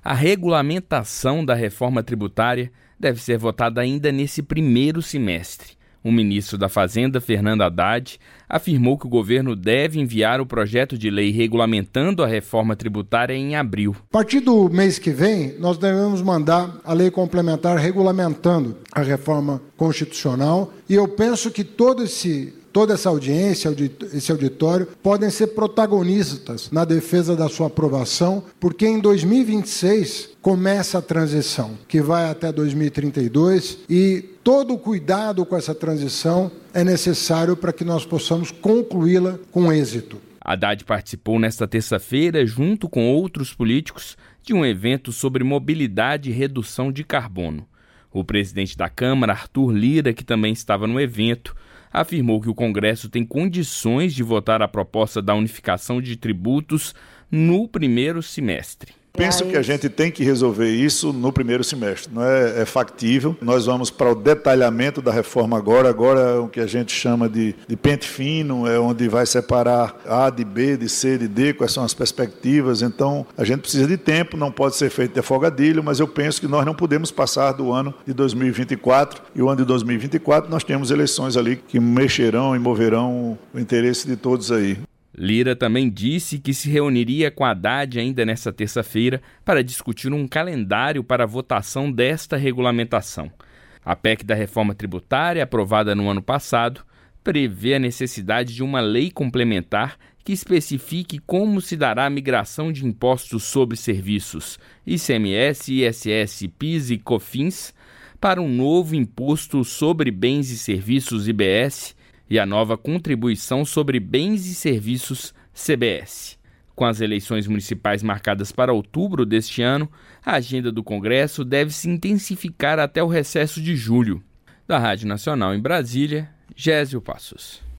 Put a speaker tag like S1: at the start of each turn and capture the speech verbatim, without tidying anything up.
S1: A regulamentação da reforma tributária deve ser votada ainda nesse primeiro semestre. O ministro da Fazenda, Fernando Haddad, afirmou que o governo deve enviar o projeto de lei regulamentando a reforma tributária em abril.
S2: A partir do mês que vem, nós devemos mandar a lei complementar regulamentando a reforma constitucional e eu penso que todo esse... toda essa audiência, esse auditório, podem ser protagonistas na defesa da sua aprovação, porque em dois mil e vinte e seis começa a transição, que vai até dois mil e trinta e dois, e todo o cuidado com essa transição é necessário para que nós possamos concluí-la com êxito.
S1: Haddad participou nesta terça-feira, junto com outros políticos, de um evento sobre mobilidade e redução de carbono. O presidente da Câmara, Arthur Lira, que também estava no evento, afirmou que o Congresso tem condições de votar a proposta da unificação de tributos no primeiro semestre.
S3: Penso que a gente tem que resolver isso no primeiro semestre, não é, é factível. Nós vamos para o detalhamento da reforma agora, agora é o que a gente chama de, de pente fino, é onde vai separar A de B, de C, de D, quais são as perspectivas. Então, a gente precisa de tempo, não pode ser feito de afogadilho, mas eu penso que nós não podemos passar do ano de dois mil e vinte e quatro, e o ano de dois mil e vinte e quatro nós temos eleições ali que mexerão e moverão o interesse de todos aí.
S1: Lira também disse que se reuniria com Haddad ainda nesta terça-feira para discutir um calendário para a votação desta regulamentação. A P E C da reforma tributária, aprovada no ano passado, prevê a necessidade de uma lei complementar que especifique como se dará a migração de impostos sobre serviços, I C M S, I S S, PIS e COFINS, para um novo imposto sobre bens e serviços, I B S, e a nova contribuição sobre bens e serviços, C B S. Com as eleições municipais marcadas para outubro deste ano, a agenda do Congresso deve se intensificar até o recesso de julho. Da Rádio Nacional em Brasília, Gésio Passos.